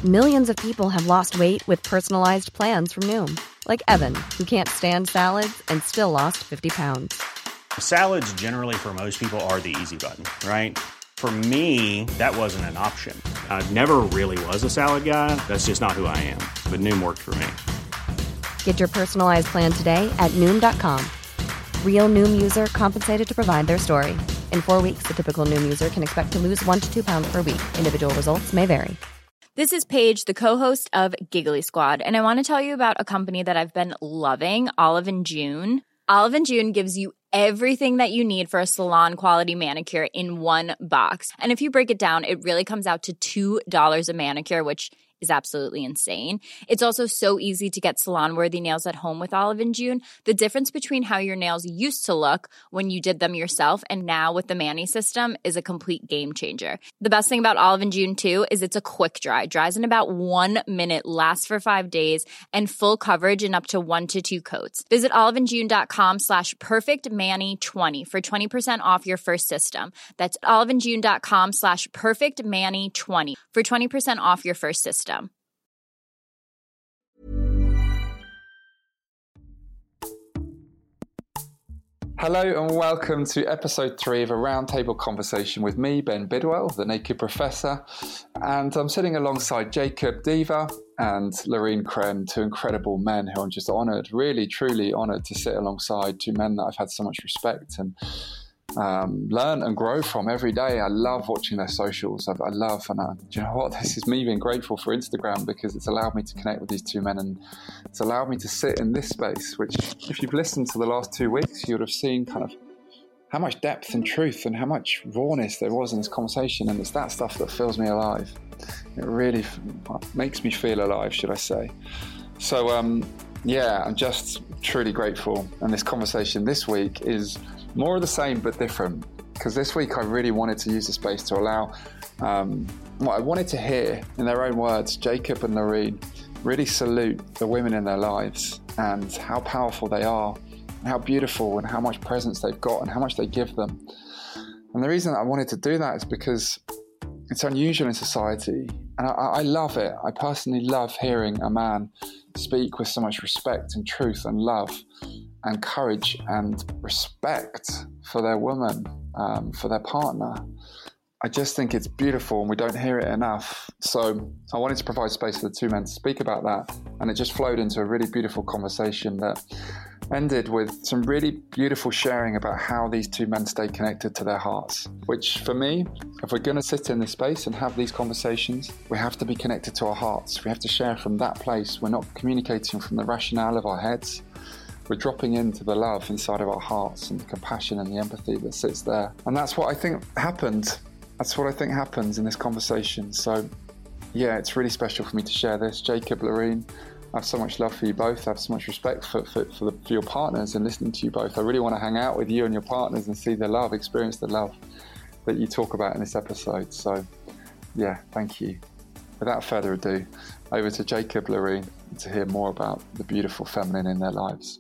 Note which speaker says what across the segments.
Speaker 1: Millions of people have lost weight with personalized plans from Noom. Like Evan, who can't stand salads and still lost 50 pounds.
Speaker 2: Salads generally for most people are the easy button, right? For me, that wasn't an option. I never really was a salad guy. That's just not who I am. But Noom worked for me.
Speaker 1: Get your personalized plan today at Noom.com. Real Noom user compensated to provide their story. In 4 weeks, the typical Noom user can expect to lose 1 to 2 pounds per week. Individual results may vary.
Speaker 3: This is Paige, the co-host of Giggly Squad, and I want to tell you about a company that I've been loving, Olive and June. Olive and June gives you everything that you need for a salon-quality manicure in one box. And if you break it down, it really comes out to $2 a manicure, which is absolutely insane. It's also so easy to get salon-worthy nails at home with Olive and June. The difference between how your nails used to look when you did them yourself and now with the Mani system is a complete game changer. The best thing about Olive and June, too, is it's a quick dry. Dries in about 1 minute, lasts for 5 days, and full coverage in up to 1 to 2 coats. Visit oliveandjune.com/perfectmani20 for 20% off your first system. That's oliveandjune.com/perfectmani20 for 20% off your first system.
Speaker 4: Hello and welcome to episode 3 of a roundtable conversation with me, Ben Bidwell, the Naked Professor, and I'm sitting alongside Jacob Diva and Loreen Kren, two incredible men who I'm just honoured, really truly honoured to sit alongside, two men that I've had so much respect and learn and grow from every day. I love watching their socials. I love, and do you know what? This is me being grateful for Instagram because it's allowed me to connect with these two men and it's allowed me to sit in this space, which if you've listened to the last 2 weeks, you would have seen kind of how much depth and truth and how much rawness there was in this conversation. And it's that stuff that fills me alive. It really makes me feel alive, should I say. So, yeah, I'm just truly grateful. And this conversation this week is more of the same but different, because this week I really wanted to use the space to allow what I wanted to hear in their own words. Jacob and Loreen really salute the women in their lives and how powerful they are and how beautiful and how much presence they've got and how much they give them. And the reason I wanted to do that is because it's unusual in society, and I love it. I personally love hearing a man speak with so much respect and truth and love and courage and respect for their woman, for their partner. I just think it's beautiful and we don't hear it enough. So I wanted to provide space for the two men to speak about that, and it just flowed into a really beautiful conversation that ended with some really beautiful sharing about how these two men stay connected to their hearts, which for me, if we're going to sit in this space and have these conversations, we have to be connected to our hearts. We have to share from that place. We're not communicating from the rationale of our heads. We're dropping into the love inside of our hearts and the compassion and the empathy that sits there. And that's what I think happened. That's what I think happens in this conversation. So yeah, it's really special for me to share this. Jacob, Loreen, I have so much love for you both. I have so much respect for your partners and listening to you both. I really want to hang out with you and your partners and see the love, experience the love that you talk about in this episode. So yeah, thank you. Without further ado, over to Jacob, Loreen, to hear more about the beautiful feminine in their lives.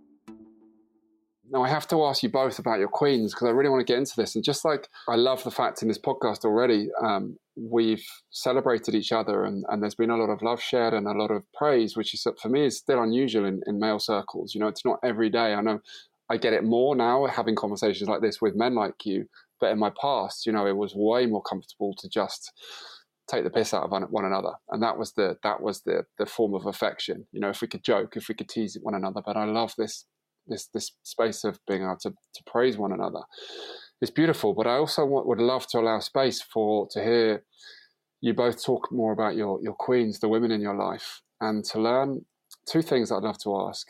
Speaker 4: Now, I have to ask you both about your queens because I really want to get into this. And just like I love the fact in this podcast already, we've celebrated each other and there's been a lot of love shared and a lot of praise, which is, for me, is still unusual in male circles. You know, it's not every day. I know I get it more now having conversations like this with men like you. But in my past, you know, it was way more comfortable to just take the piss out of one another. And that was the form of affection. You know, if we could joke, if we could tease one another. But I love this space of being able to praise one another. It's beautiful, but I also would love to allow space to hear you both talk more about your queens, the women in your life, and to learn two things that I'd love to ask.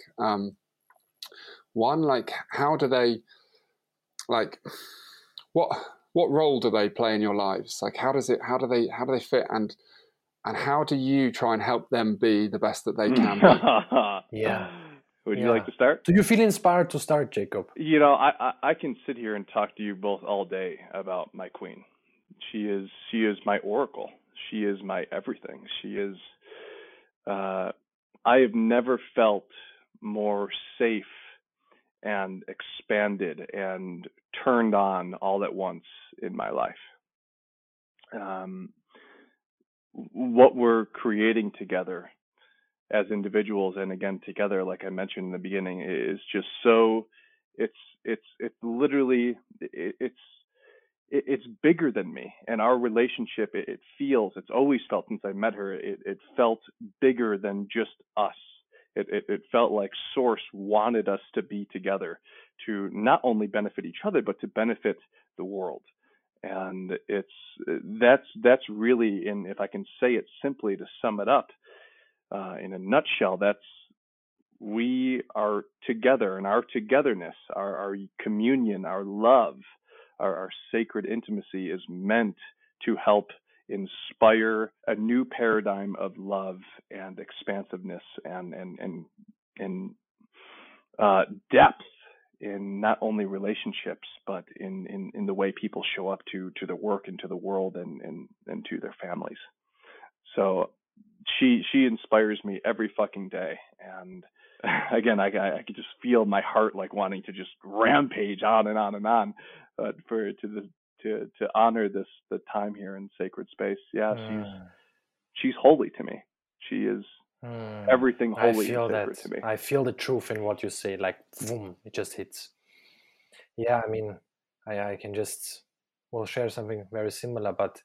Speaker 4: One, like, how do they, like, what role do they play in your lives? Like, how do they fit, and how do you try and help them be the best that they can be?
Speaker 5: Yeah.
Speaker 6: Would you like to start?
Speaker 5: Do you feel inspired to start, Jacob?
Speaker 6: You know, I can sit here and talk to you both all day about my queen. She is my oracle. She is my everything. She is. I have never felt more safe and expanded and turned on all at once in my life. what we're creating together as individuals, and again together, like I mentioned in the beginning, is just so it's literally it's bigger than me. And our relationship, it's always felt since I met her, it felt bigger than just us. It felt like Source wanted us to be together, to not only benefit each other but to benefit the world. And that's really, and if I can say it simply to sum it up in a nutshell, that's we are together, and our togetherness, our communion, our love, our sacred intimacy is meant to help inspire a new paradigm of love and expansiveness and depth in not only relationships but in the way people show up to their work and to the world and to their families. So she inspires me every fucking day. And again, I could just feel my heart like wanting to just rampage on and on and on. But to honor the time here in sacred space, she's holy to me. She is everything holy and sacred to me.
Speaker 5: I feel the truth in what you say, like boom, it just hits. Yeah, I mean, I can just share something very similar, but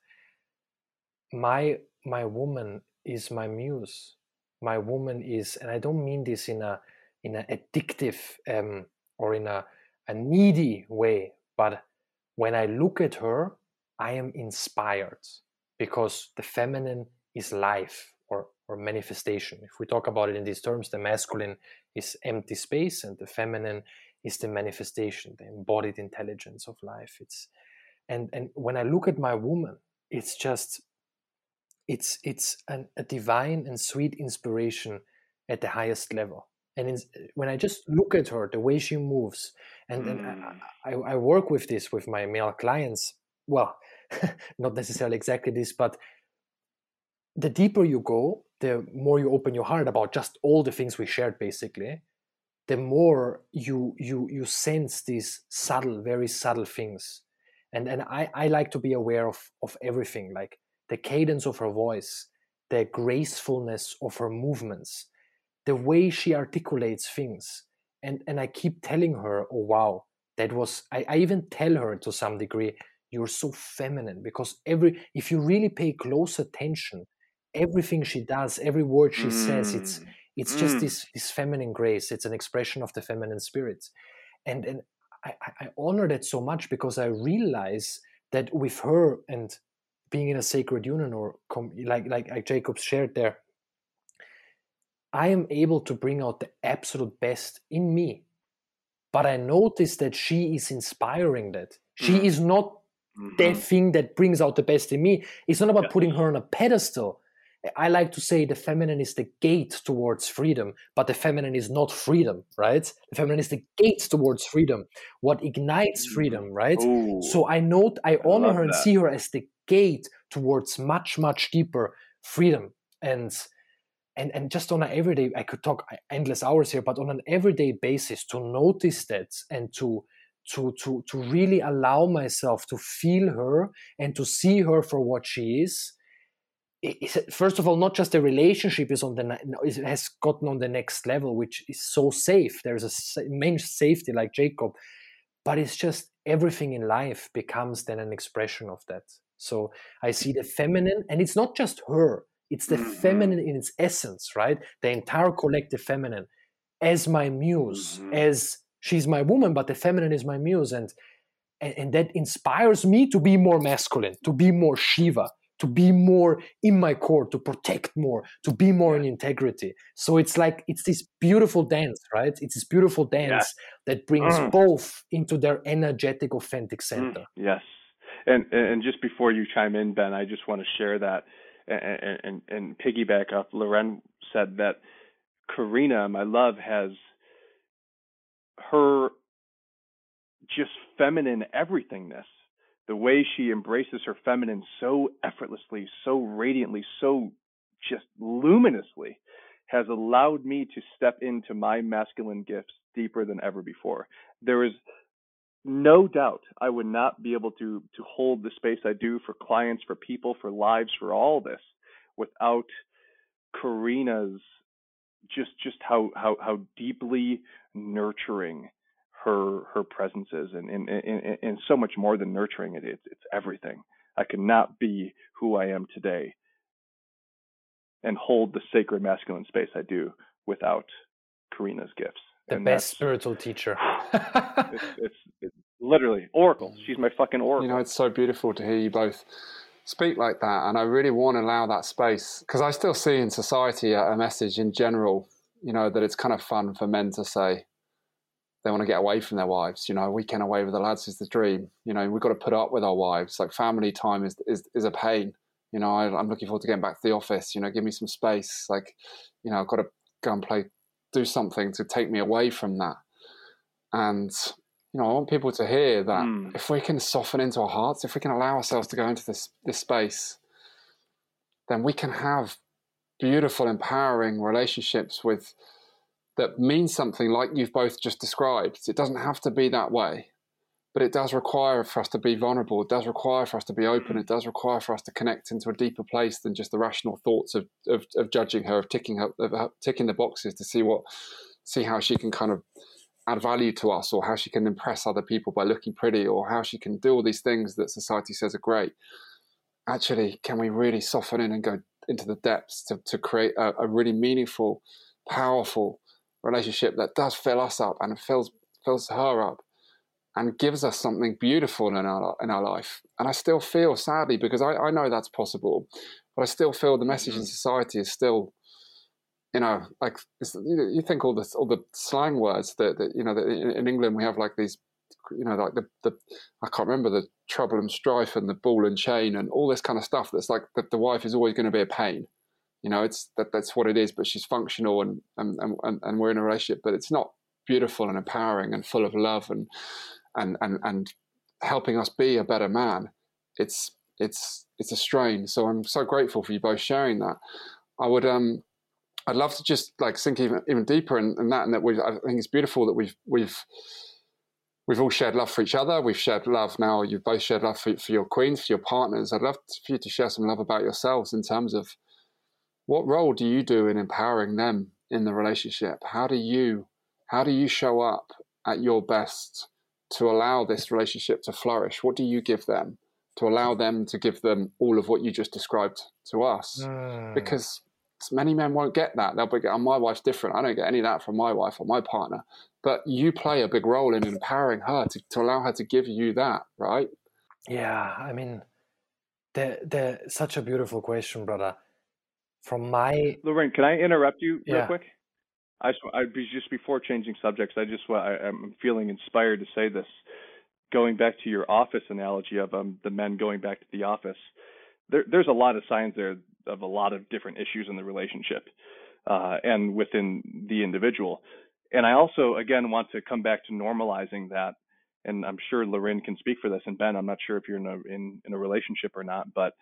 Speaker 5: my woman is my muse. My woman is, and I don't mean this in a addictive or in a needy way, but when I look at her, I am inspired, because the feminine is life or manifestation. If we talk about it in these terms, the masculine is empty space and the feminine is the manifestation, the embodied intelligence of life. And when I look at my woman, it's just it's a divine and sweet inspiration at the highest level. And when I just look at her, the way she moves, and I work with this with my male clients. Well, not necessarily exactly this, but the deeper you go, the more you open your heart about just all the things we shared, basically, the more you sense these subtle, very subtle things. And I like to be aware of everything, like the cadence of her voice, the gracefulness of her movements, the way she articulates things. And I keep telling her, oh, wow, that was, I even tell her to some degree, you're so feminine, because if you really pay close attention, everything she does, every word she says, it's just this feminine grace. It's an expression of the feminine spirit. And I honor that so much, because I realize that with her and being in a sacred union, or like Jacob shared there, I am able to bring out the absolute best in me. But I notice that she is inspiring that. She is not the thing that brings out the best in me. It's not about putting her on a pedestal. I like to say the feminine is the gate towards freedom, but the feminine is not freedom, right? The feminine is the gate towards freedom, what ignites freedom, right?
Speaker 6: Ooh,
Speaker 5: so I honor her and see her as the gate towards much, much deeper freedom. And just on an everyday, I could talk endless hours here, but on an everyday basis, to notice that and to really allow myself to feel her and to see her for what she is. First of all, not just the relationship it has gotten on the next level, which is so safe. There's a immense safety, like Jacob, but it's just everything in life becomes then an expression of that. So I see the feminine, and it's not just her, it's the feminine in its essence, right? The entire collective feminine as my muse, as she's my woman, but the feminine is my muse. And that inspires me to be more masculine, to be more Shiva, to be more in my core, to protect more, to be more in integrity. So it's this beautiful dance, right? It's this beautiful dance that brings both into their energetic, authentic center.
Speaker 6: Yes. And just before you chime in, Ben, I just want to share that and piggyback off Loren said, that Karina, my love, has her just feminine everythingness. The way she embraces her feminine so effortlessly, so radiantly, so just luminously, has allowed me to step into my masculine gifts deeper than ever before. There is no doubt I would not be able to hold the space I do for clients, for people, for lives, for all this, without Karina's just how deeply nurturing her presence is, and so much more than nurturing it. It's everything. I could not be who I am today and hold the sacred masculine space I do without Karina's gifts.
Speaker 5: The best spiritual teacher.
Speaker 6: it's literally oracle. She's my fucking oracle.
Speaker 4: You know, it's so beautiful to hear you both speak like that, and I really want to allow that space, because I still see in society a message in general, you know, that it's kind of fun for men to say they want to get away from their wives. You know, weekend away with the lads is the dream. You know, we've got to put up with our wives. Like, family time is a pain. You know, I'm looking forward to getting back to the office. You know, give me some space. Like, you know, I've got to go and do something to take me away from that. And, you know, I want people to hear that if we can soften into our hearts, if we can allow ourselves to go into this space, then we can have beautiful, empowering relationships that mean something like you've both just described. It doesn't have to be that way, but it does require for us to be vulnerable. It does require for us to be open. It does require for us to connect into a deeper place than just the rational thoughts of judging her, of ticking the boxes to see how she can kind of add value to us, or how she can impress other people by looking pretty, or how she can do all these things that society says are great. Actually, can we really soften in and go into the depths to create a really meaningful, powerful relationship that does fill us up and fills her up and gives us something beautiful in our life? And I still feel, sadly, because I know that's possible, but I still feel the message in society is still, you know, like, you think all the slang words that you know, that in England we have like these, you know, like the I can't remember, the trouble and strife and the ball and chain and all this kind of stuff. That's like the wife is always going to be a pain. You know, that's what it is. But she's functional and we're in a relationship, but it's not beautiful and empowering and full of love and helping us be a better man. It's a strain. So I'm so grateful for you both sharing that. I'd love to just like sink even deeper in that, and that I think it's beautiful that we've all shared love for each other. We've shared love now. You've both shared love for your queens, for your partners. I'd love for you to share some love about yourselves in terms of what role do you do in empowering them in the relationship? How do you show up at your best to allow this relationship to flourish? What do you give them to allow them to give them all of what you just described to us? Because many men won't get that. They'll be, my wife's different. I don't get any of that from my wife or my partner. But you play a big role in empowering her to allow her to give you that, right?
Speaker 5: Yeah, I mean, such a beautiful question, brother. From my...
Speaker 6: Lorraine, can I interrupt you real
Speaker 5: Yeah.
Speaker 6: quick? Just before changing subjects, I'm feeling inspired to say this. Going back to your office analogy of the men going back to the office, there's a lot of signs there of a lot of different issues in the relationship and within the individual. And I also, again, want to come back to normalizing that. And I'm sure Lorraine can speak for this. And Ben, I'm not sure if you're in a relationship or not, but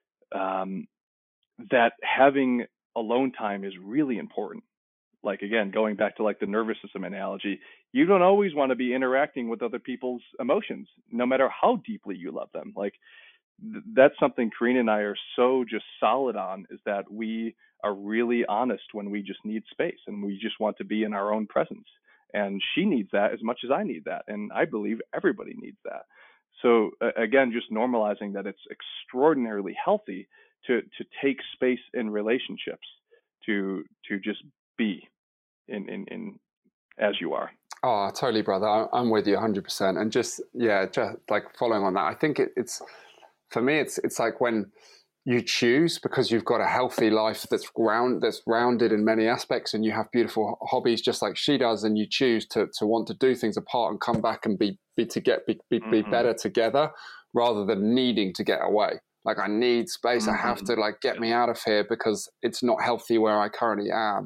Speaker 6: that having alone time is really important. Like, again, going back to like the nervous system analogy, you don't always want to be interacting with other people's emotions, no matter how deeply you love them. Like, that's something Karina and I are so just solid on, is that we are really honest when we just need space and we just want to be in our own presence. And she needs that as much as I need that. And I believe everybody needs that. So again, just normalizing that it's extraordinarily healthy to take space in relationships, to just be in as you are.
Speaker 4: Oh, totally, brother. I'm with you 100%. And just like following on that, I think it's, for me, it's like when you choose, because you've got a healthy life that's rounded in many aspects, and you have beautiful hobbies just like she does, and you choose to want to do things apart and come back and be better together, rather than needing to get away. Like, I need space. I have to get me out of here because it's not healthy where I currently am.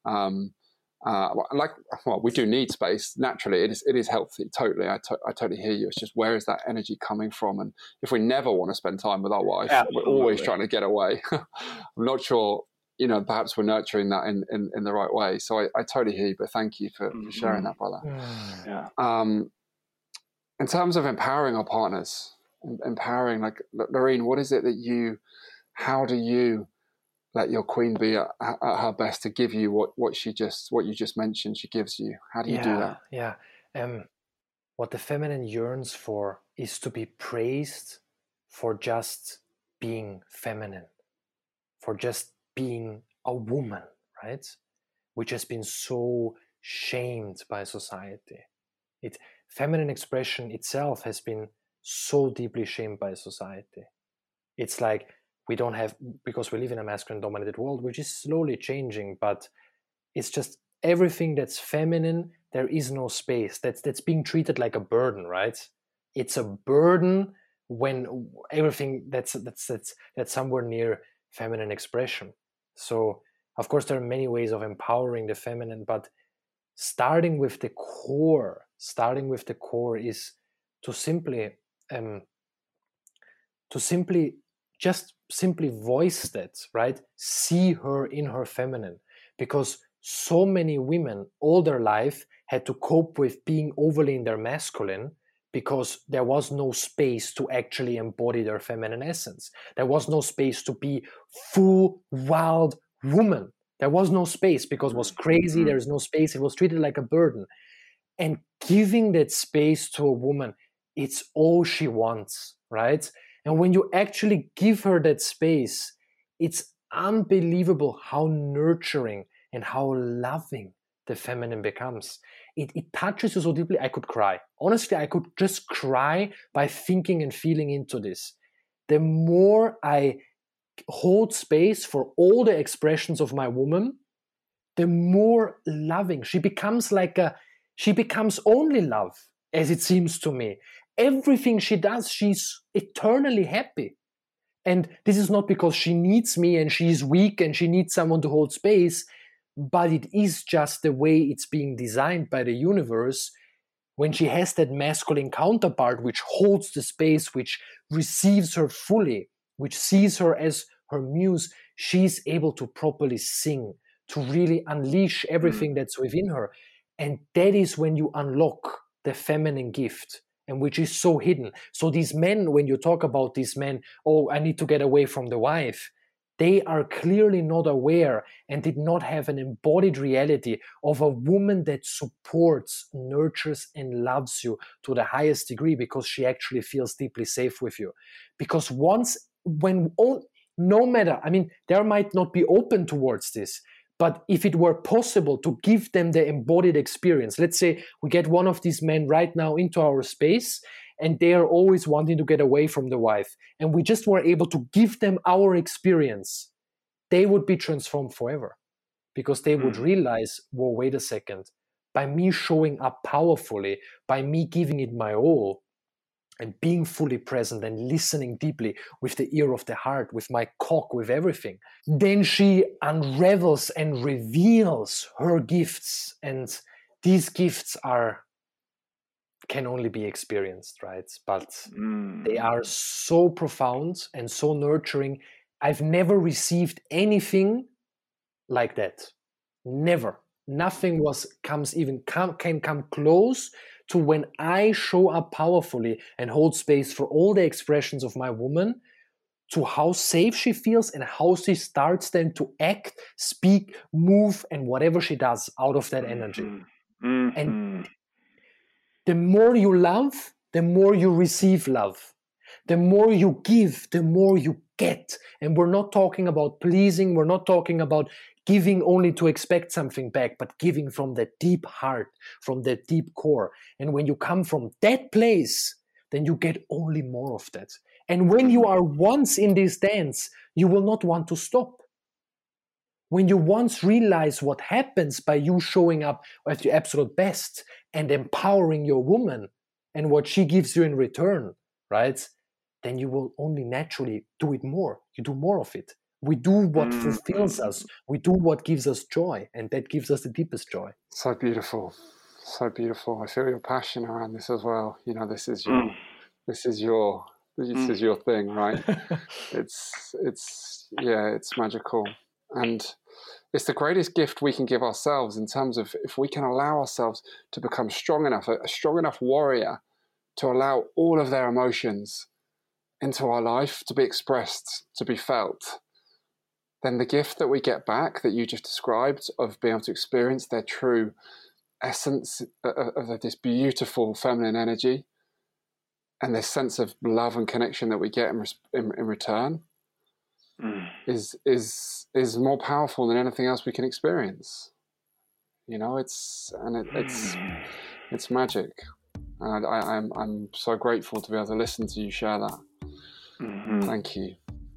Speaker 4: We do need space naturally. It is healthy. Totally. I totally hear you. It's just, where is that energy coming from? And if we never want to spend time with our wife, Absolutely. We're always trying to get away. I'm not sure, perhaps we're nurturing that in the right way. So I totally hear you, but thank you for sharing that, brother.
Speaker 6: Yeah.
Speaker 4: In terms of empowering our partners, empowering, like, Lorraine, what is it that how do you let your queen be at her best to give you what you just mentioned she gives you? How do you do that?
Speaker 5: Yeah. What the feminine yearns for is to be praised for just being feminine, for just being a woman, right? Which has been so shamed by society. Feminine expression itself has been so deeply shamed by society. It's like we don't have, because we live in a masculine dominated world, which is slowly changing, but it's just everything that's feminine, there is no space. That's being treated like a burden, right? It's a burden when everything that's somewhere near feminine expression. So of course there are many ways of empowering the feminine, but starting with the core is to simply voice that, right? See her in her feminine, because so many women all their life had to cope with being overly in their masculine because there was no space to actually embody their feminine essence. There was no space to be full wild woman. There was no space because it was crazy. There is no space. It was treated like a burden. And giving that space to a woman, it's all she wants, right? And when you actually give her that space, it's unbelievable how nurturing and how loving the feminine becomes. It touches you so deeply, I could cry. Honestly, I could just cry by thinking and feeling into this. The more I hold space for all the expressions of my woman, the more loving she becomes. She becomes only love, as it seems to me. Everything she does, she's eternally happy. And this is not because she needs me and she's weak and she needs someone to hold space, but it is just the way it's being designed by the universe. When she has that masculine counterpart which holds the space, which receives her fully, which sees her as her muse, she's able to properly sing, to really unleash everything that's within her. And that is when you unlock the feminine gift, and which is so hidden. So these men, when you talk about these men, oh, I need to get away from the wife, they are clearly not aware and did not have an embodied reality of a woman that supports, nurtures, and loves you to the highest degree, because she actually feels deeply safe with you. Because no matter, I mean, they might not be open towards this, but if it were possible to give them the embodied experience, let's say we get one of these men right now into our space and they are always wanting to get away from the wife, and we just were able to give them our experience, they would be transformed forever, because they would realize, whoa, wait a second, by me showing up powerfully, by me giving it my all, and being fully present and listening deeply with the ear of the heart, with my cock, with everything, then she unravels and reveals her gifts. And these gifts can only be experienced, right? But they are so profound and so nurturing. I've never received anything like that. Never. Nothing can come close to when I show up powerfully and hold space for all the expressions of my woman, to how safe she feels and how she starts then to act, speak, move, and whatever she does out of that energy. And the more you love, the more you receive love. The more you give, the more you get. And we're not talking about pleasing, we're not talking about giving only to expect something back, but giving from the deep heart, from the deep core. And when you come from that place, then you get only more of that. And when you are once in this dance, you will not want to stop. When you once realize what happens by you showing up at your absolute best and empowering your woman and what she gives you in return, right? Then you will only naturally do it more. You do more of it. We do what fulfills us. We do what gives us joy, and that gives us the deepest joy.
Speaker 4: So beautiful. So beautiful. I feel your passion around this as well. You know, this is your thing, right? It's magical. And it's the greatest gift we can give ourselves, in terms of if we can allow ourselves to become strong enough, a strong enough warrior to allow all of their emotions into our life to be expressed, to be felt. then the gift that we get back that you just described of being able to experience their true essence of this beautiful feminine energy and this sense of love and connection that we get in return is more powerful than anything else we can experience. You know, it's magic, and I'm so grateful to be able to listen to you share that. Thank you.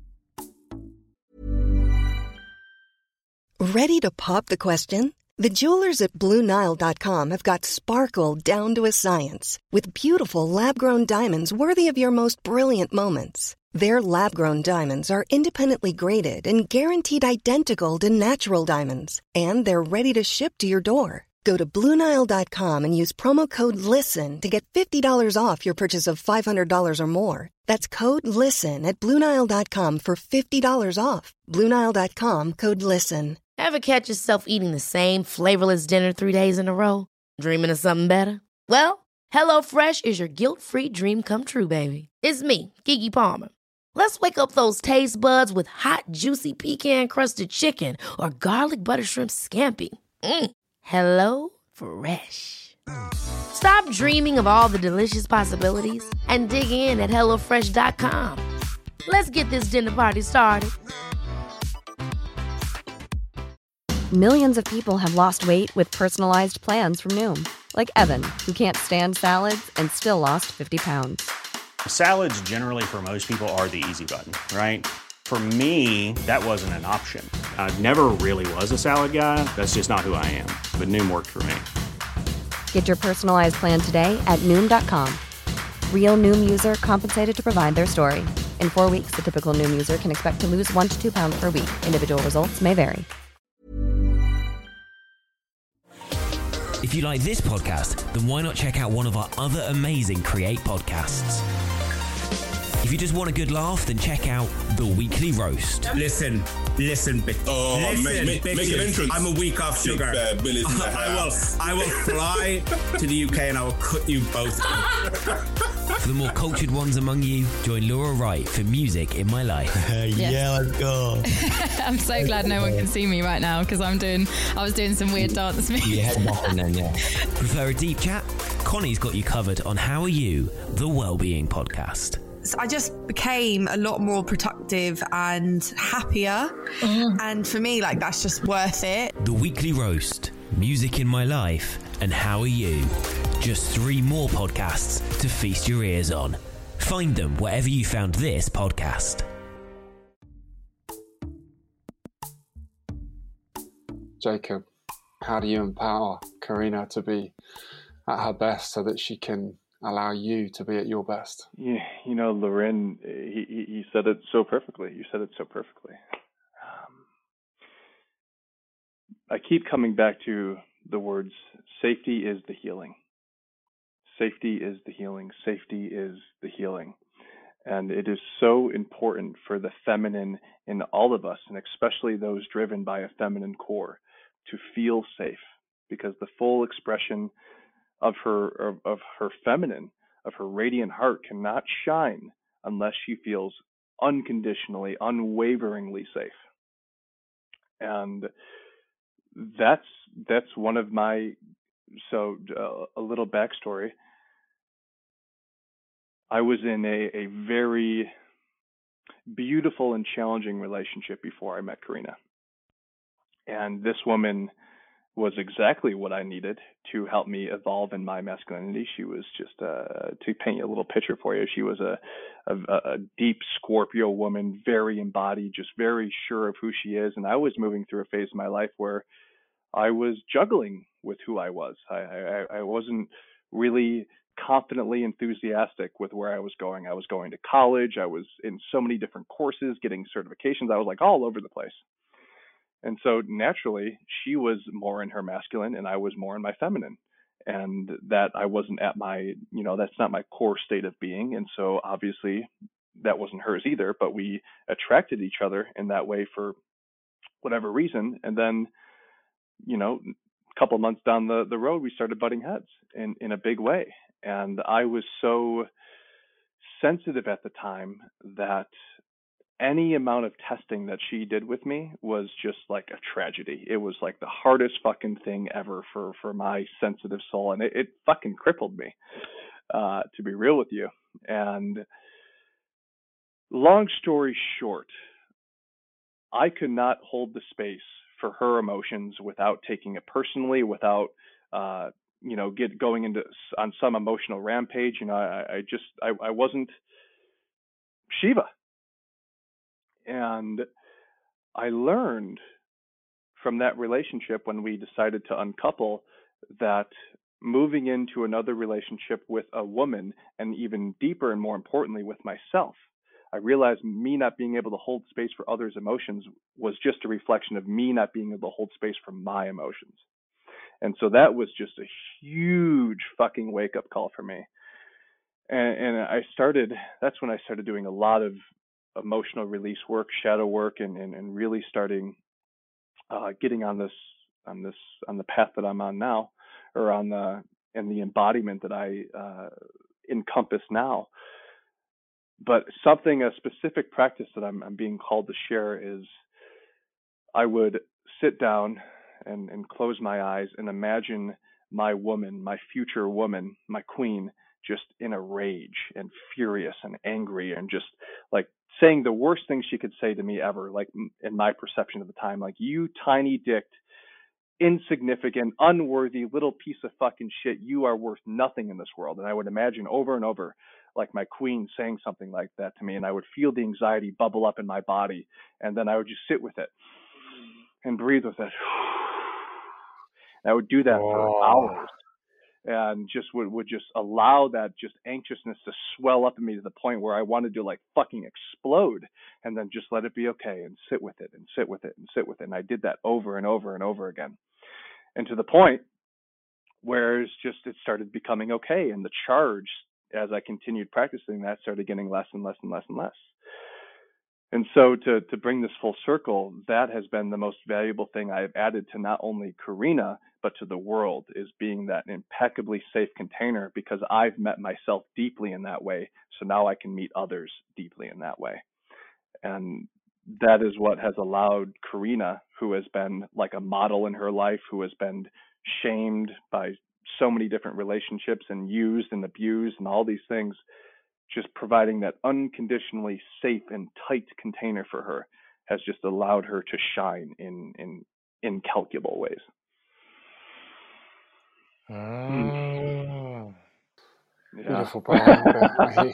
Speaker 7: Ready to pop the question? The jewelers at BlueNile.com have got sparkle down to a science with beautiful lab-grown diamonds worthy of your most brilliant moments. Their lab-grown diamonds are independently graded and guaranteed identical to natural diamonds, and they're ready to ship to your door. Go to BlueNile.com and use promo code LISTEN to get $50 off your purchase of $500 or more. That's code LISTEN at BlueNile.com for $50 off. BlueNile.com, code LISTEN.
Speaker 8: Ever catch yourself eating the same flavorless dinner 3 days in a row? Dreaming of something better? Well, HelloFresh is your guilt-free dream come true, baby. It's me, Keke Palmer. Let's wake up those taste buds with hot, juicy pecan-crusted chicken or garlic butter shrimp scampi. Hello Fresh. Stop dreaming of all the delicious possibilities and dig in at HelloFresh.com. Let's get this dinner party started.
Speaker 1: Millions of people have lost weight with personalized plans from Noom. Like Evan, who can't stand salads and still lost 50 pounds.
Speaker 2: Salads generally for most people are the easy button, right? For me, that wasn't an option. I never really was a salad guy. That's just not who I am. But Noom worked for me.
Speaker 1: Get your personalized plan today at Noom.com. Real Noom user compensated to provide their story. In 4 weeks, the typical Noom user can expect to lose 1 to 2 pounds per week. Individual results may vary.
Speaker 9: If you like this podcast, then why not check out one of our other amazing Create podcasts? If you just want a good laugh, then check out The Weekly Roast.
Speaker 10: Listen, bitch.
Speaker 11: Oh, make an entrance.
Speaker 10: I'm a week off sugar. I will fly to the UK and I will cut you both down.
Speaker 9: For the more cultured ones among you, join Laura Wright for Music in My Life.
Speaker 11: Yeah, let's go.
Speaker 12: I'm so glad no one can see me right now because I was doing some weird dance moves.
Speaker 11: You head nothing then, yeah.
Speaker 9: Prefer a deep chat? Connie's got you covered on How Are You, the Wellbeing Podcast.
Speaker 13: So I just became a lot more productive and happier. And for me, like, that's just worth it.
Speaker 9: The Weekly Roast, Music in My Life, and How Are You? Just 3 more podcasts to feast your ears on. Find them wherever you found this podcast.
Speaker 4: Jacob, how do you empower Karina to be at her best so that she can allow you to be at your best?
Speaker 6: Yeah, you know, Loren, he said it so perfectly. You said it so perfectly. I keep coming back to the words, safety is the healing. Safety is the healing. Safety is the healing. And it is so important for the feminine in all of us, and especially those driven by a feminine core, to feel safe, because the full expression of her feminine, of her radiant heart cannot shine unless she feels unconditionally, unwaveringly safe. And that's one of my, a little backstory. I was in a very beautiful and challenging relationship before I met Karina. And this woman was exactly what I needed to help me evolve in my masculinity. She was just, to paint a little picture for you, she was a deep Scorpio woman, very embodied, just very sure of who she is. And I was moving through a phase of my life where I was juggling with who I was. I wasn't really confidently enthusiastic with where I was going. I was going to college. I was in so many different courses, getting certifications. I was like all over the place. And so naturally, she was more in her masculine and I was more in my feminine. And that I wasn't at my, that's not my core state of being. And so obviously that wasn't hers either, but we attracted each other in that way for whatever reason. And then, a couple of months down the road, we started butting heads in a big way. And I was so sensitive at the time that any amount of testing that she did with me was just like a tragedy. It was like the hardest fucking thing ever for my sensitive soul, and it fucking crippled me, to be real with you. And long story short, I could not hold the space for her emotions without taking it personally, without going into on some emotional rampage. I wasn't Shiva. And I learned from that relationship, when we decided to uncouple, that moving into another relationship with a woman, and even deeper and more importantly with myself, I realized me not being able to hold space for others' emotions was just a reflection of me not being able to hold space for my emotions. And so that was just a huge fucking wake-up call for me. And that's when I started doing a lot of emotional release work, shadow work, and really starting getting on the path that I'm on now, or on the embodiment that I encompass now. But a specific practice that I'm being called to share is, I would sit down and close my eyes and imagine my woman, my future woman, my queen, just in a rage and furious and angry, and just like saying the worst thing she could say to me ever, like in my perception at the time, like, you tiny dicked, insignificant, unworthy little piece of fucking shit, you are worth nothing in this world. And I would imagine over and over, like, my queen saying something like that to me, and I would feel the anxiety bubble up in my body, and then I would just sit with it and breathe with it. And I would do that for hours, and just would just allow that just anxiousness to swell up in me to the point where I wanted to like fucking explode, and then just let it be okay and sit with it and sit with it and sit with it. And I did that over and over and over again, and to the point where it started becoming okay. And the charge, as I continued practicing that, started getting less and less and less and less. And so to bring this full circle, that has been the most valuable thing I've added to not only Karina, but to the world, is being that impeccably safe container, because I've met myself deeply in that way. So now I can meet others deeply in that way. And that is what has allowed Karina, who has been like a model in her life, who has been shamed by so many different relationships and used and abused and all these things, just providing that unconditionally safe and tight container for her has just allowed her to shine in incalculable ways.
Speaker 4: Beautiful, Brian.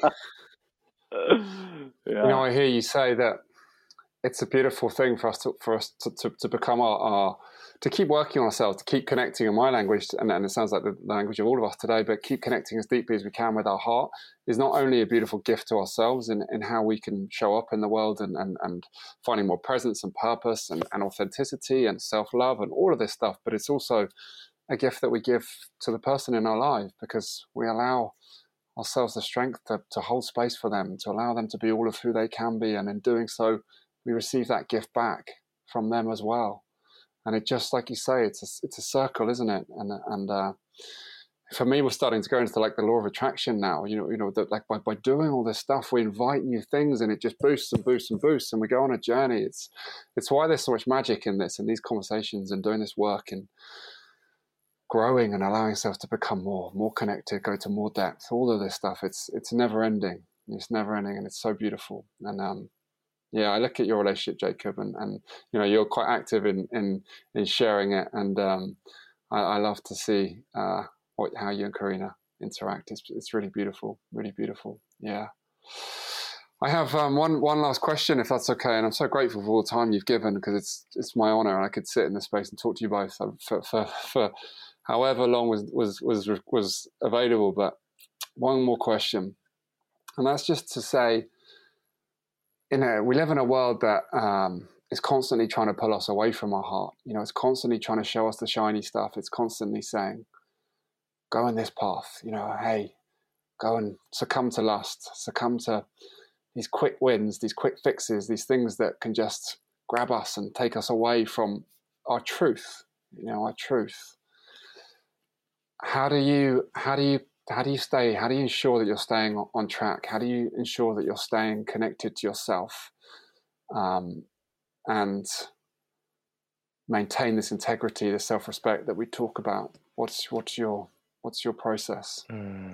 Speaker 4: I hear you say that it's a beautiful thing for us to become to keep working on ourselves, to keep connecting in my language, and it sounds like the language of all of us today, but keep connecting as deeply as we can with our heart is not only a beautiful gift to ourselves in how we can show up in the world and finding more presence and purpose and authenticity and self-love and all of this stuff, but it's also a gift that we give to the person in our life, because we allow ourselves the strength to hold space for them, to allow them to be all of who they can be, and in doing so, we receive that gift back from them as well. And it just, like you say, it's a circle, isn't it? And for me, we're starting to go into like the law of attraction now. That like by doing all this stuff, we invite new things, and it just boosts and boosts and boosts, and we go on a journey. It's why there's so much magic in this, in these conversations, and doing this work and growing and allowing ourselves to become more connected, go to more depth. All of this stuff, it's never ending. It's never ending, and it's so beautiful. And I look at your relationship, Jacob, and you're quite active in sharing it, and I love to see how you and Karina interact. It's really beautiful, really beautiful. Yeah. I have one last question, if that's okay, and I'm so grateful for all the time you've given, because it's my honor, and I could sit in this space and talk to you both for however long was available. But one more question, and that's just to say, we live in a world that is constantly trying to pull us away from our heart. It's constantly trying to show us the shiny stuff. It's constantly saying, go on this path, hey, go and succumb to lust, succumb to these quick wins, these quick fixes, these things that can just grab us and take us away from our truth, our truth. How do you ensure that you're staying on track? How do you ensure that you're staying connected to yourself and maintain this integrity, this self-respect that we talk about? What's your process?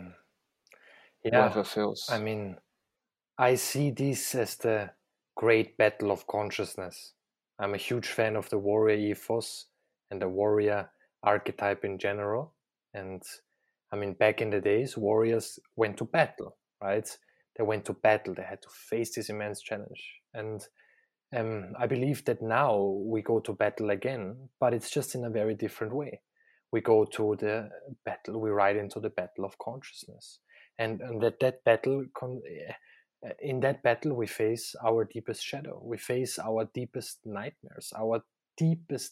Speaker 5: Yeah,
Speaker 4: Whatever feels.
Speaker 5: I mean, I see this as the great battle of consciousness. I'm a huge fan of the warrior ethos and the warrior archetype in general. And I mean, back in the days, warriors went to battle, right? They went to battle. They had to face this immense challenge. And I believe that now we go to battle again, but it's just in a very different way. We go to the battle, we ride into the battle of consciousness. And that battle, in that battle, we face our deepest shadow. We face our deepest nightmares, our deepest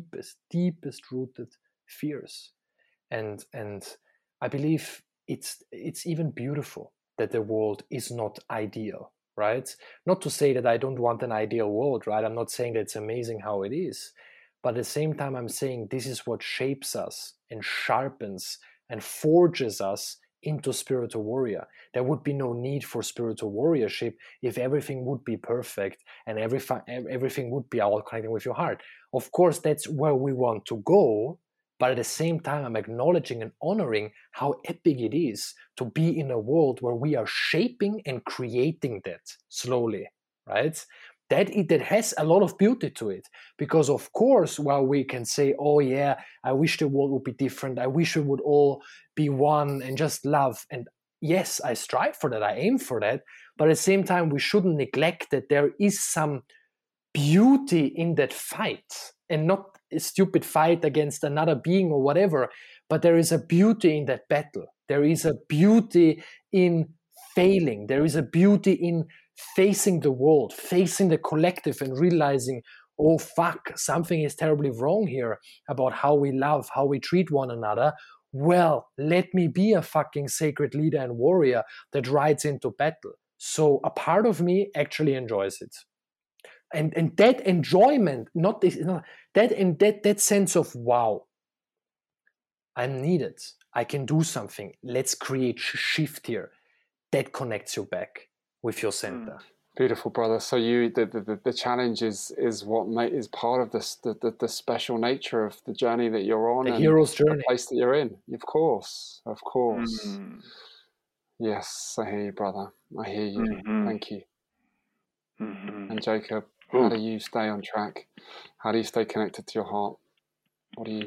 Speaker 5: rooted fears. And I believe it's even beautiful that the world is not ideal, right? Not to say that I don't want an ideal world, right? I'm not saying that it's amazing how it is, but at the same time, I'm saying this is what shapes us and sharpens and forges us into spiritual warrior. There would be no need for spiritual warriorship if everything would be perfect and everything would be all connecting with your heart. Of course, that's where we want to go, but at the same time, I'm acknowledging and honoring how epic it is to be in a world where we are shaping and creating that slowly, right? That has a lot of beauty to it, because of course, while we can say, oh yeah, I wish the world would be different, I wish we would all be one and just love, and yes, I strive for that, I aim for that, but at the same time, we shouldn't neglect that there is some beauty in that fight, and not a stupid fight against another being or whatever, but there is a beauty in that battle. There is a beauty in failing. There is a beauty in facing the world, facing the collective, and realizing, oh fuck, something is terribly wrong here about how we love, how we treat one another. Well, let me be a fucking sacred leader and warrior that rides into battle. So a part of me actually enjoys it. And that enjoyment, that sense of, wow, I'm needed, I can do something, let's create shift here, that connects you back with your center.
Speaker 4: Beautiful, brother. So the challenge is what is part of the special nature of the journey that you're on,
Speaker 5: the hero's journey,
Speaker 4: the place that you're in. Of course. Yes, I hear you, brother. I hear you. Thank you. And Jacob, how do you stay on track? How do you stay connected to your heart? What do you?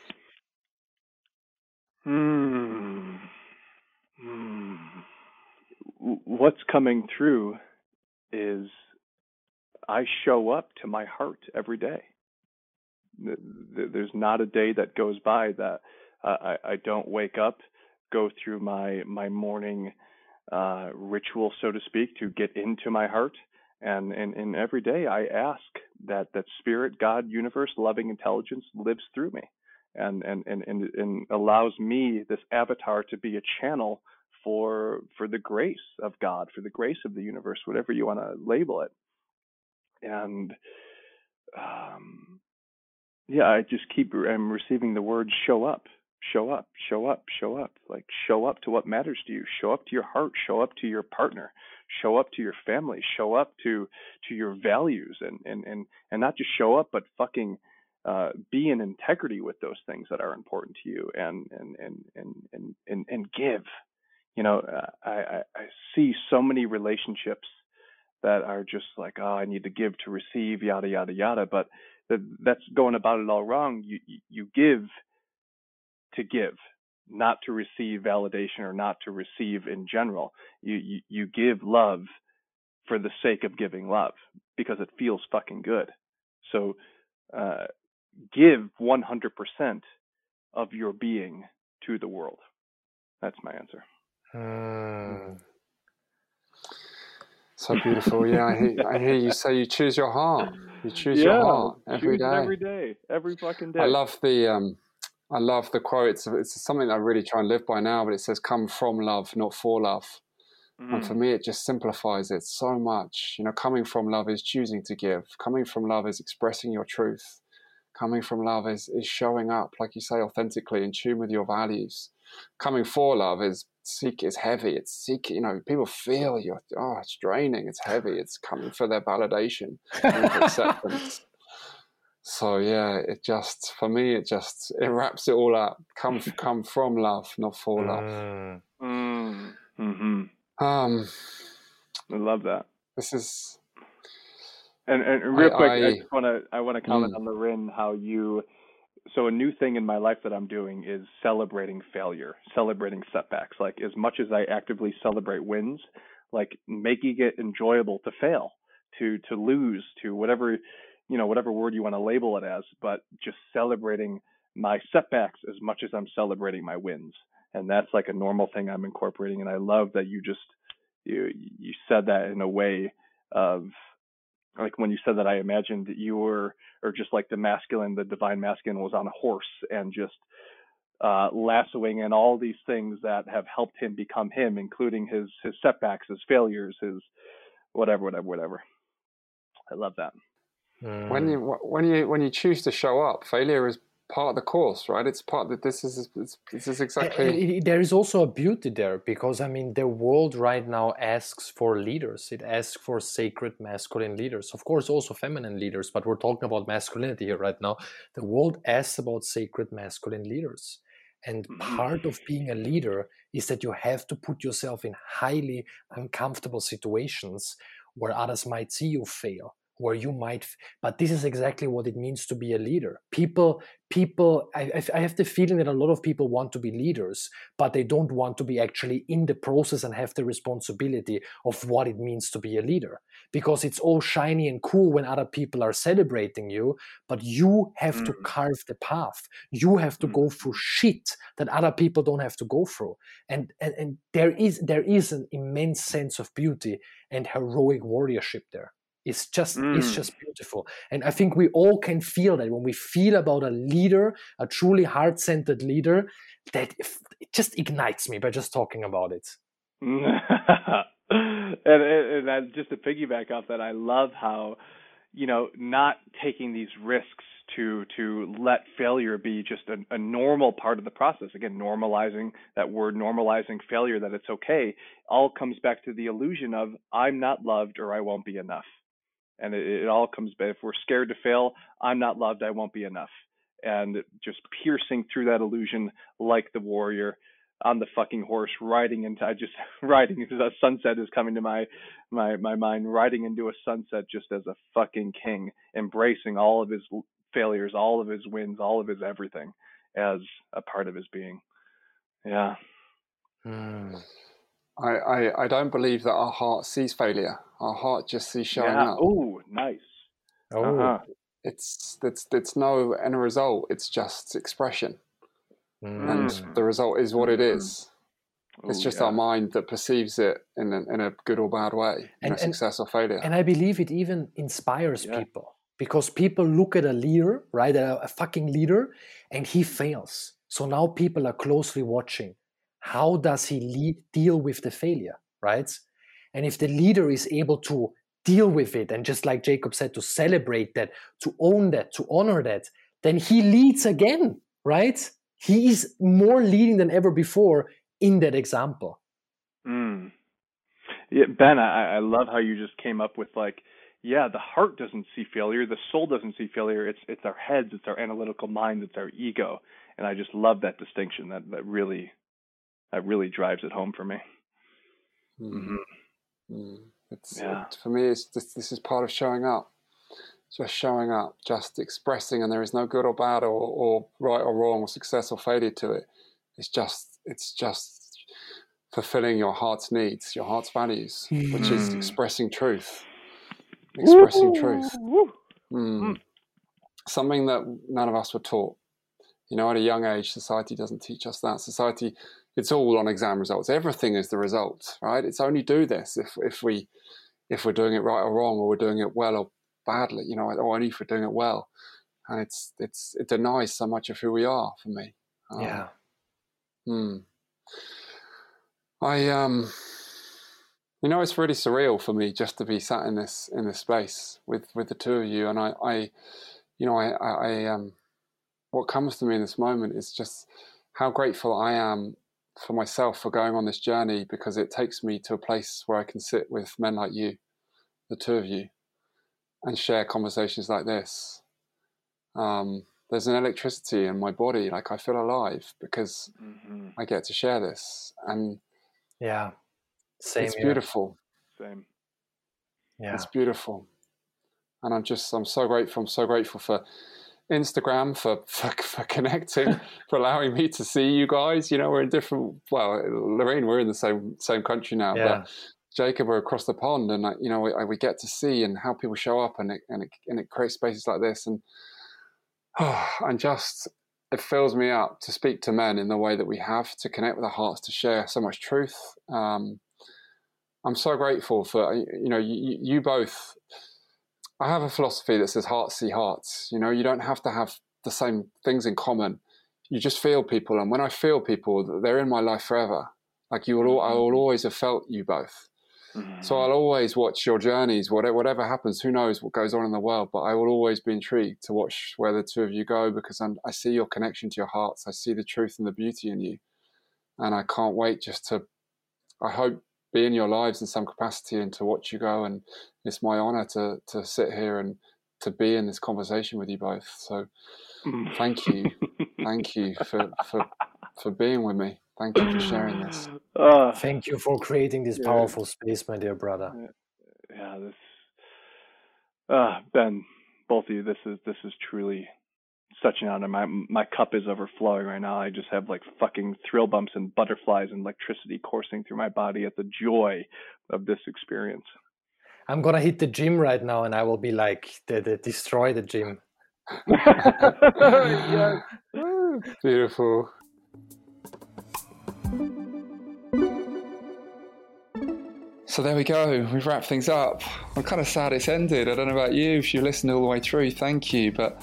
Speaker 6: What's coming through is I show up to my heart every day. There's not a day that goes by that I don't wake up, go through my morning ritual, so to speak, to get into my heart. And every day I ask that spirit, God, universe, loving intelligence lives through me and allows me, this avatar, to be a channel for the grace of God, for the grace of the universe, whatever you want to label it. And I just I'm receiving the word show up. Show up, show up, show up. Like, show up to what matters to you. Show up to your heart. Show up to your partner. Show up to your family. Show up to your values, and not just show up, but fucking be in integrity with those things that are important to you, and give. You know, I see so many relationships that are just like, oh, I need to give to receive, yada yada yada. But that's going about it all wrong. You give to give, not to receive validation or not to receive in general. You give love for the sake of giving love because it feels fucking good. So give 100% of your being to the world. That's my answer.
Speaker 4: So beautiful. Yeah, I hear you say you choose your heart. You choose your heart every day.
Speaker 6: Every day, every fucking day.
Speaker 4: I love the quote. It's something that I really try and live by now, but it says, come from love, not for love. And for me, it just simplifies it so much. You know, coming from love is choosing to give. Coming from love is expressing your truth. Coming from love is showing up, like you say, authentically in tune with your values. Coming for love is it's heavy. It's people feel it's draining. It's heavy. It's coming for their validation, coming for acceptance. So yeah, for me, it wraps it all up. Come from love, not for love.
Speaker 6: Mm-hmm. I love that.
Speaker 4: This is,
Speaker 6: and real quick, I want to comment on Lorin, so a new thing in my life that I'm doing is celebrating failure, celebrating setbacks. Like, as much as I actively celebrate wins, like making it enjoyable to fail, to lose, to whatever word you want to label it as, but just celebrating my setbacks as much as I'm celebrating my wins. And that's like a normal thing I'm incorporating. And I love that you said that in a way of, like, when you said that, I imagined that you were, or just like the divine masculine was on a horse and just lassoing in all these things that have helped him become him, including his setbacks, his failures, his whatever. I love that.
Speaker 4: When you choose to show up, failure is part of the course, right? It's part that this is exactly.
Speaker 5: There is also a beauty there, because I mean, the world right now asks for leaders. It asks for sacred masculine leaders, of course also feminine leaders, but we're talking about masculinity here right now. The world asks about sacred masculine leaders, and part of being a leader is that you have to put yourself in highly uncomfortable situations where others might see you fail, where you might, but this is exactly what it means to be a leader. I have the feeling that a lot of people want to be leaders, but they don't want to be actually in the process and have the responsibility of what it means to be a leader, because it's all shiny and cool when other people are celebrating you, but you have to carve the path. You have to go through shit that other people don't have to go through, and there is an immense sense of beauty and heroic warriorship there. It's just beautiful. And I think we all can feel that when we feel about a leader, a truly heart-centered leader, that it just ignites me by just talking about it.
Speaker 6: and just to piggyback off that, I love how, not taking these risks to let failure be just a normal part of the process. Again, normalizing failure, that it's okay, all comes back to the illusion of I'm not loved or I won't be enough. And it all comes back. If we're scared to fail, I'm not loved, I won't be enough. And just piercing through that illusion like the warrior on the fucking horse, riding into a sunset is coming to my mind, riding into a sunset just as a fucking king, embracing all of his failures, all of his wins, all of his everything as a part of his being. Yeah.
Speaker 4: I don't believe that our heart sees failure. Our heart just sees showing up.
Speaker 6: Oh, nice.
Speaker 4: It's no end result. It's just expression, and the result is what it is. It's just our mind that perceives it in a good or bad way, in success or failure.
Speaker 5: And I believe it even inspires people, because people look at a leader, right, a fucking leader, and he fails. So now people are closely watching. How does he deal with the failure, right? And if the leader is able to deal with it, and just like Jacob said, to celebrate that, to own that, to honor that, then he leads again, right? He is more leading than ever before in that example.
Speaker 6: Yeah, Ben, I love how you just came up with the heart doesn't see failure, the soul doesn't see failure. It's our heads, it's our analytical mind, it's our ego. And I just love that distinction. That really drives it home for me.
Speaker 4: For me, this is part of showing up. Just showing up, just expressing, and there is no good or bad or right or wrong or success or failure to it. It's just fulfilling your heart's needs, your heart's values, which is expressing truth. Something that none of us were taught. At a young age, society doesn't teach us that. Society, it's all on exam results. Everything is the result, right? It's only do this if we're doing it right or wrong, or we're doing it well or badly, or only if we're doing it well. And it denies so much of who we are for me. It's really surreal for me just to be sat in this space with the two of you, and I what comes to me in this moment is just how grateful I am for myself for going on this journey, because it takes me to a place where I can sit with men like you, the two of you, and share conversations like this. There's an electricity in my body, like I feel alive because I get to share this, and
Speaker 5: same.
Speaker 4: It's beautiful.
Speaker 6: Same.
Speaker 4: Yeah, it's beautiful, and I'm so grateful. I'm so grateful for Instagram for connecting, for allowing me to see you guys. You know, we're in different. Well, Lorraine, we're in the same country now, but Jacob, we're across the pond, and you know, we get to see and how people show up, and it creates spaces like this, and it fills me up to speak to men in the way that we have, to connect with our hearts, to share so much truth. I'm so grateful for you both. I have a philosophy that says hearts see hearts. You know, you don't have to have the same things in common. You just feel people, and when I feel people, they're in my life forever. Like I will always have felt you both. So I'll always watch your journeys, whatever happens. Who knows what goes on in the world? But I will always be intrigued to watch where the two of you go, because I see your connection to your hearts. I see the truth and the beauty in you, and I can't wait just to, I hope, be in your lives in some capacity and to watch you go. And it's my honor to sit here and to be in this conversation with you both. So thank you for being with me. Thank you for sharing this.
Speaker 5: Thank you for creating this powerful space, my dear brother.
Speaker 6: Ben, both of you, this is truly such an honor. My cup is overflowing right now. I just have like fucking thrill bumps and butterflies and electricity coursing through my body at the joy of this experience.
Speaker 5: I'm gonna hit the gym right now, and I will be like destroy the gym.
Speaker 6: Yes.
Speaker 4: Beautiful. So there we go. We've wrapped things up. I'm kind of sad it's ended. I don't know about you, if you listened all the way through, thank you. But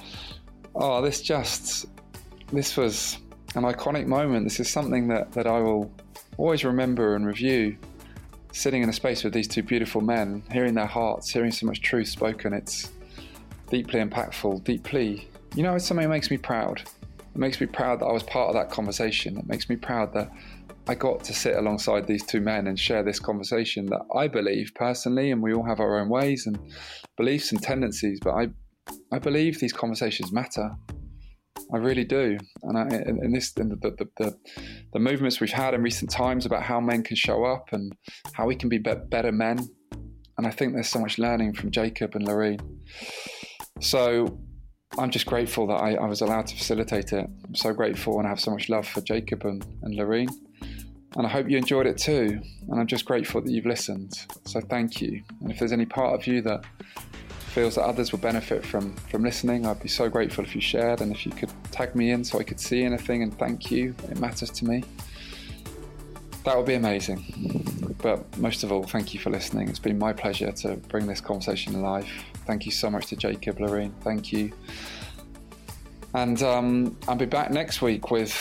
Speaker 4: this was an iconic moment. This is something that I will always remember and review. Sitting in a space with these two beautiful men, hearing their hearts, hearing so much truth spoken. It's deeply impactful, it's something that makes me proud. It makes me proud that I was part of that conversation. It makes me proud that I got to sit alongside these two men and share this conversation that I believe personally, and we all have our own ways and beliefs and tendencies, but I believe these conversations matter. I really do. And the movements we've had in recent times about how men can show up and how we can be better men. And I think there's so much learning from Jacob and Lorraine. So I'm just grateful that I was allowed to facilitate it. I'm so grateful, and I have so much love for Jacob and Lorraine. And I hope you enjoyed it too. And I'm just grateful that you've listened. So thank you. And if there's any part of you that feels that others will benefit from listening, I'd be so grateful if you shared, and if you could tag me in so I could see anything and thank you. It matters to me. That would be amazing. But most of all, thank you for listening. It's been my pleasure to bring this conversation alive. Thank you so much to Jacob, Lorraine. Thank you. And I'll be back next week with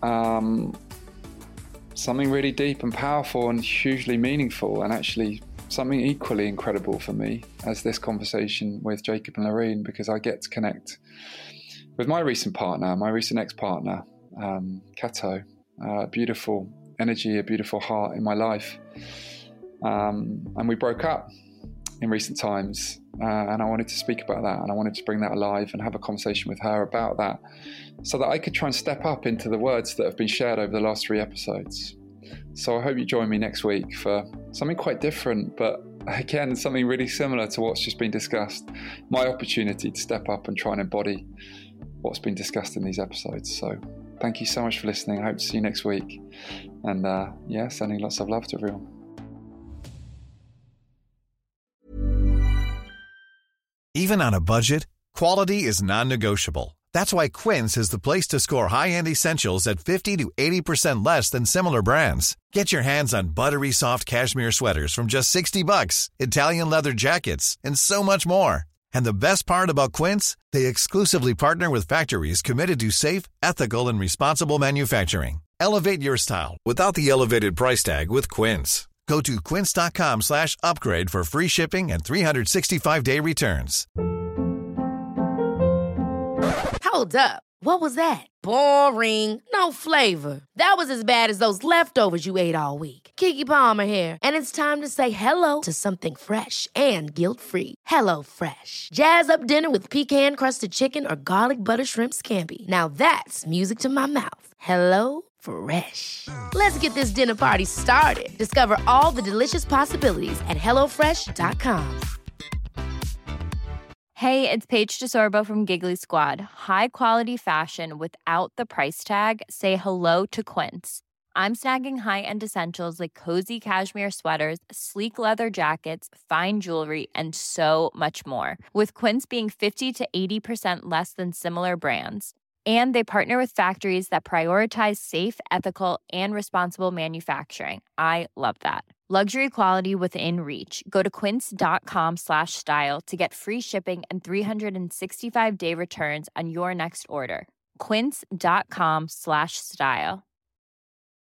Speaker 4: something really deep and powerful and hugely meaningful, and actually something equally incredible for me as this conversation with Jacob and Lorraine, because I get to connect with my recent ex-partner, Kato. Beautiful energy, a beautiful heart in my life. And we broke up in recent times, and I wanted to speak about that, and I wanted to bring that alive and have a conversation with her about that, so that I could try and step up into the words that have been shared over the last 3 episodes. So I hope you join me next week for something quite different, but again, something really similar to what's just been discussed. My opportunity to step up and try and embody what's been discussed in these episodes. So thank you so much for listening. I hope to see you next week. And sending lots of love to everyone.
Speaker 14: Even on a budget, quality is non-negotiable. That's why Quince is the place to score high-end essentials at 50 to 80% less than similar brands. Get your hands on buttery soft cashmere sweaters from just $60, Italian leather jackets, and so much more. And the best part about Quince, they exclusively partner with factories committed to safe, ethical, and responsible manufacturing. Elevate your style without the elevated price tag with Quince. Go to quince.com/upgrade for free shipping and 365-day returns.
Speaker 8: Hold up. What was that? Boring. No flavor. That was as bad as those leftovers you ate all week. Keke Palmer here, and it's time to say hello to something fresh and guilt-free. Hello Fresh. Jazz up dinner with pecan-crusted chicken or garlic butter shrimp scampi. Now that's music to my mouth. Hello Fresh. Let's get this dinner party started. Discover all the delicious possibilities at HelloFresh.com.
Speaker 3: Hey, it's Paige DeSorbo from Giggly Squad. High quality fashion without the price tag. Say hello to Quince. I'm snagging high-end essentials like cozy cashmere sweaters, sleek leather jackets, fine jewelry, and so much more. With Quince being 50 to 80% less than similar brands. And they partner with factories that prioritize safe, ethical, and responsible manufacturing. I love that. Luxury quality within reach. Go to quince.com/style to get free shipping and 365-day returns on your next order. Quince.com/style.